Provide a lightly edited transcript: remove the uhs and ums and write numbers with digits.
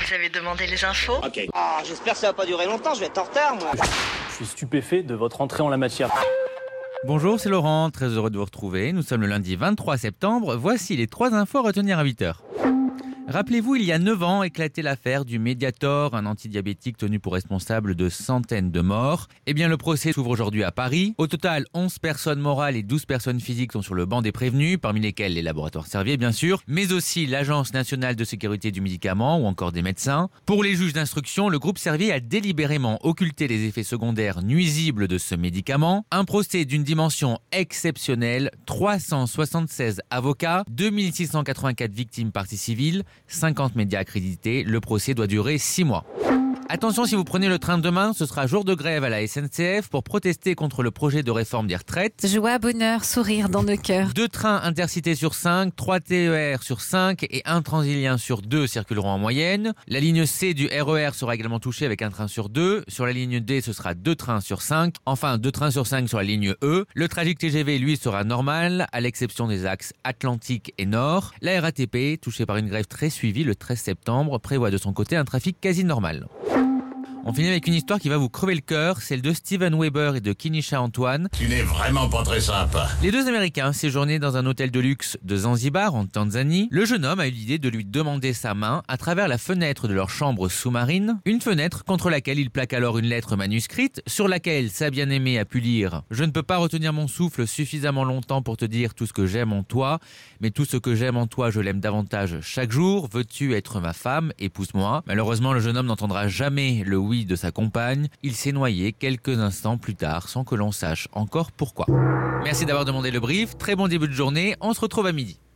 Vous avez demandé les infos? Ok. Ah, j'espère que ça va pas durer longtemps, je vais être en retard, moi. Je suis stupéfait de votre entrée en la matière. Bonjour, c'est Laurent, très heureux de vous retrouver. Nous sommes le lundi 23 septembre. Voici les 3 infos à retenir à 8h. Rappelez-vous, il y a 9 ans, éclatait l'affaire du Mediator, un antidiabétique tenu pour responsable de centaines de morts. Eh bien, le procès s'ouvre aujourd'hui à Paris. Au total, 11 personnes morales et 12 personnes physiques sont sur le banc des prévenus, parmi lesquels les laboratoires Servier, bien sûr, mais aussi l'Agence nationale de sécurité du médicament ou encore des médecins. Pour les juges d'instruction, le groupe Servier a délibérément occulté les effets secondaires nuisibles de ce médicament. Un procès d'une dimension exceptionnelle, 376 avocats, 2684 victimes parties civiles, 50 médias accrédités, le procès doit durer 6 mois. Attention, si vous prenez le train demain, ce sera jour de grève à la SNCF pour protester contre le projet de réforme des retraites. Joie, bonheur, sourire dans nos cœurs. 2 trains intercités sur 5, 3 TER sur 5 et 1 Transilien sur 2 circuleront en moyenne. La ligne C du RER sera également touchée avec 1 train sur 2. Sur la ligne D, ce sera 2 trains sur 5. Enfin, 2 trains sur 5 sur la ligne E. Le trafic TGV, lui, sera normal, à l'exception des axes Atlantique et Nord. La RATP, touchée par une grève très suivie le 13 septembre, prévoit de son côté un trafic quasi normal. On finit avec une histoire qui va vous crever le cœur, celle de Steven Weber et de Kinisha Antoine. Tu n'es vraiment pas très sympa. Les 2 Américains séjournaient dans un hôtel de luxe de Zanzibar, en Tanzanie. Le jeune homme a eu l'idée de lui demander sa main à travers la fenêtre de leur chambre sous-marine. Une fenêtre contre laquelle il plaque alors une lettre manuscrite, sur laquelle sa bien-aimée a pu lire « Je ne peux pas retenir mon souffle suffisamment longtemps pour te dire tout ce que j'aime en toi, mais tout ce que j'aime en toi, je l'aime davantage chaque jour. Veux-tu être ma femme? Épouse-moi. » Malheureusement, le jeune homme n'entendra jamais le oui de sa compagne. Il s'est noyé quelques instants plus tard sans que l'on sache encore pourquoi. Merci d'avoir demandé le brief. Très bon début de journée. On se retrouve à midi.